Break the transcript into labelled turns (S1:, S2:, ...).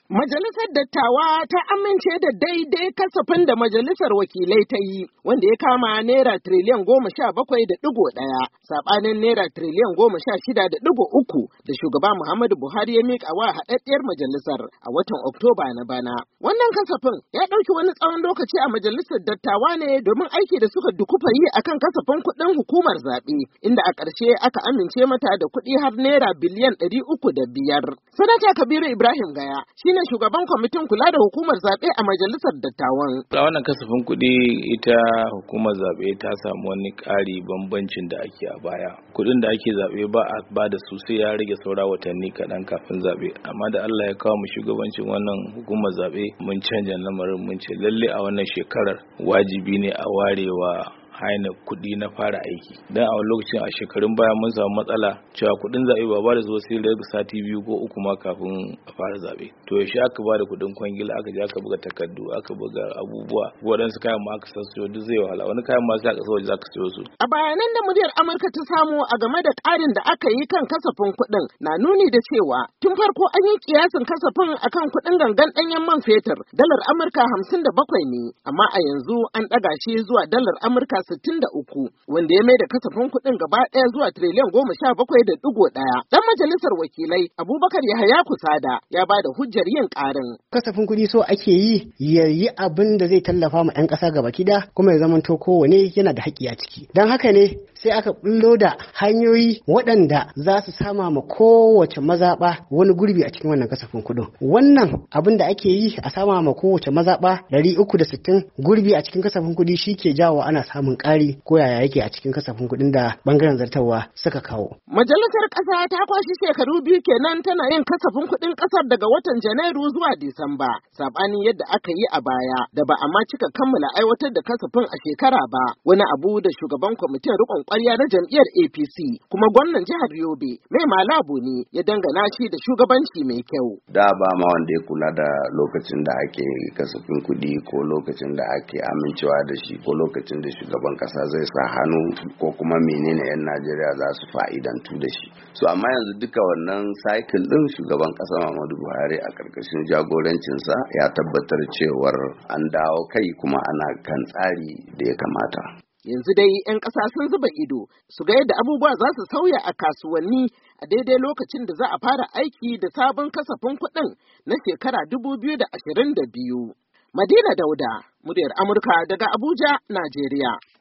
S1: Majalisar Dattawa ta amince da daidai kasafin da Majalisar Wakilai ta yi, wanda ya kama Naira tiriliyan 17.1, saɓanin Naira tiriliyan 16.3 da shugaba Muhammadu Buhari ya miƙa wa haɗaɗɗiyar majalisar a watan Oktoba na bana. Wannan kasafin ya ɗauki wani tsawon lokaci a Majalisar Dattawa ne domin aiki da suka dukufa yi akan kasafin kuɗin hukumar zaɓe, inda a ƙarshe aka amince mata da kuɗi har Naira biliyan 305. Sanata Kabiru Ibrahim Gaya shine shugaban kwamitin kula da hukumar zaɓe a Majalisar Dattawan.
S2: A wannan kasafin kuɗi ita hukumar zaɓe ta samu wani ƙari bambancin da ake a baya. Kuɗin da ake zaɓe ba a ba da su sai ya rage saura watanni kaɗan kafin zaɓe. Amma da Allah ya kawo mu shugabancin wannan hukumar zaɓe mun canja lamarin mun ce lalle a wannan shekarar wajibi ne a warewa haina kuɗi na fara aiki. Dan a wani lokacin a shekarun baya mun samu matsala cewa kuɗin zaɓe ba da zuwa sai daga sati 2 ko 3 ma kafin a fara zaɓe. To yaushe aka ba da kuɗin kwangila aka je aka buga takardu aka buga abubuwa waɗansu kayan ma aka sayo duk zai wahala wani kayan ma sai aka waje za ka sayo su.
S1: A bayanan da muryar Amurka ta samu a game da ƙarin da aka yi kan kasafin kuɗin na nuni da cewa tun farko an yi kiyasin kasafin akan kuɗin gangan ɗanyen man fetur dalar Amurka 57 ne, amma a yanzu an ɗaga shi zuwa dalar Amurka 63, wanda ya mai da kasafin kuɗin gaba ɗaya zuwa tiriliyan 17.1. Dan majalisar wakilai Abubakar Yahaya Kusada ya ba da hujjar yin ƙarin.
S3: Kasafin kuɗi so ake yi ya yi abin da zai tallafa ma 'yan ƙasa gaba kida kuma ya zamanto kowane yana da haƙƙi a ciki. Don haka ne sai aka bullo da hanyoyi waɗanda za su sama ma kowace mazaɓa wani gurbi a cikin wannan kasafin kuɗin. Wannan abin da ake yi a sama ma kowace mazaɓa 360 gurbi a cikin kasafin kuɗi shi ke jawo ana samun ƙari ko yaya yake a cikin kasafin kuɗin da bangaren zartarwa suka kawo.
S1: Majalisar ƙasa ta kwashi shekaru 2 kenan tana yin kasafin kuɗin ƙasar daga watan Janairu zuwa Disamba, saɓanin yadda aka yi a baya da ba a ma cika kammala aiwatar da kasafin a shekara ba, wani abu da shugaban kwamitin riƙon ƙwarya na jam'iyyar APC kuma gwamnan jihar Yobe Mai Malabu ne ya dangana shi da shugabanci mai kyau.
S4: Da ba ma wanda ya kula da lokacin da ake kasafin kuɗi ko lokacin da ake amincewa da shi ko lokacin da shugaban kasa zai sa hannu ko kuma menene 'yan Najeriya za su fa'idantu da shi. So amma yanzu duka wannan cycle din shugaban kasa Muhammadu Buhari a karkashin jagorancinsa ya tabbatar cewar an dawo kai kuma ana kan tsari da ya kamata.
S1: Yanzu dai 'yan ƙasa sun zuba ido su ga yadda abubuwa za su sauya a kasuwanni a daidai lokacin da za a fara aiki da sabon kasafin kuɗin na shekara 2022. Madina Dauda, muryar Amurka daga Abuja, Najeriya.